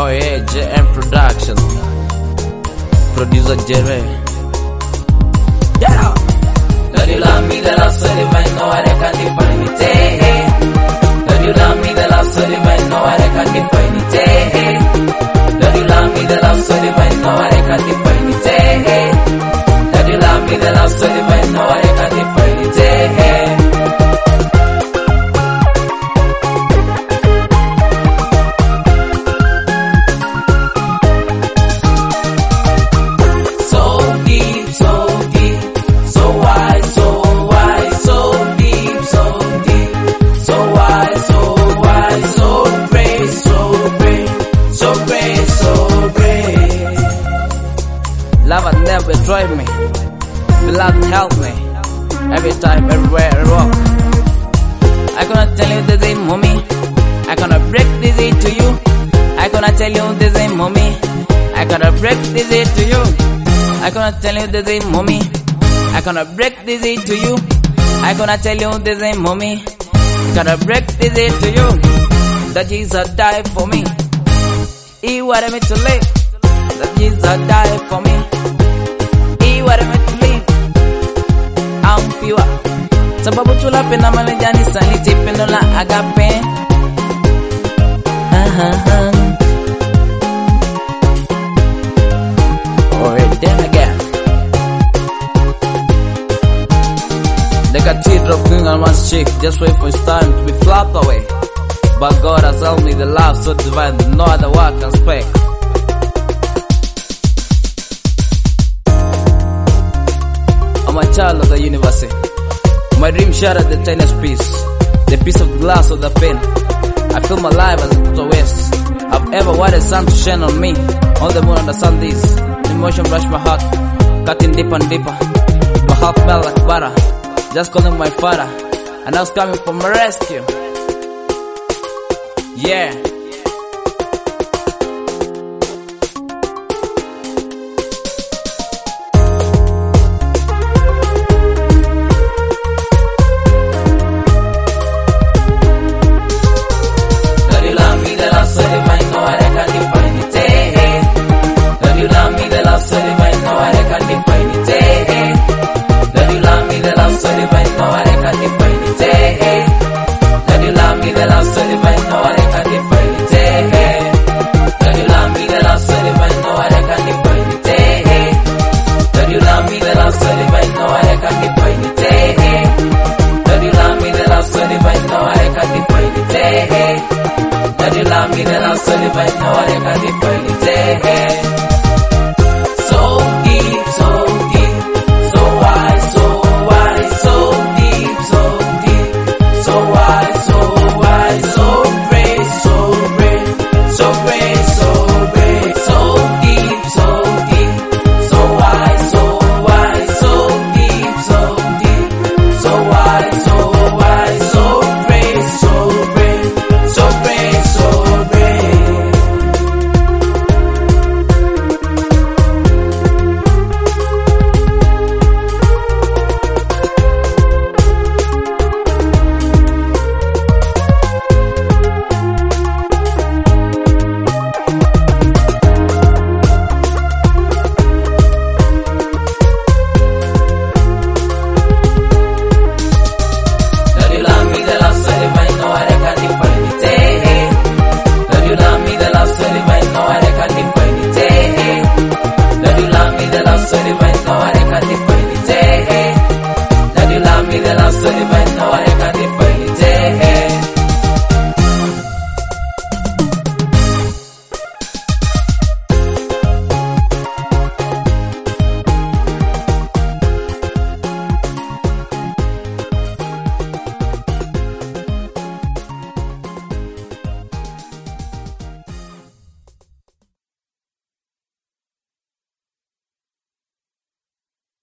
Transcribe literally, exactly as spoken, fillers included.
Oh yeah, J M Production. Producer Jerry. Yeah. Don't you love me, the love story, man, no, I can't define it. Don't you love me, the love story, man, no, I can't define it. Don't you love me, the love story, man, no, I can't define it. Don't you love me, the love story, man, no, I can't define it. Love had never drive me, the love help me, every time, everywhere I walk. I gonna tell you the same, mommy, I gonna break this it to you. I gonna tell you the same, mommy, I gonna break this it to you. I gonna tell you the same, mommy, I gonna break this it to you. I gonna tell you the same, mommy, gonna break this it to you. That Jesus died for me, He wanted me to live. That Jesus died for me, He wanted me to live. I'm pure, sababu tulapenda malejani saliti pendo la agape. Uh-huh. Oh, then again, the cathedral king on one's cheek, just wait for his time to be flapped away. But God has helped me the love so divine that no other word can speak. I'm a child of the universe. My dream shattered the tiniest piece, the piece of glass of the pen. I feel my life as a total waste. I've ever wanted sun to shine on me, on the moon and the sun this. Emotion brushed my heart, cutting deeper and deeper. My heart felt like butter, just calling my father, and I was coming for my rescue. Yeah. That you love me, then I'll study, but no, I can't define it.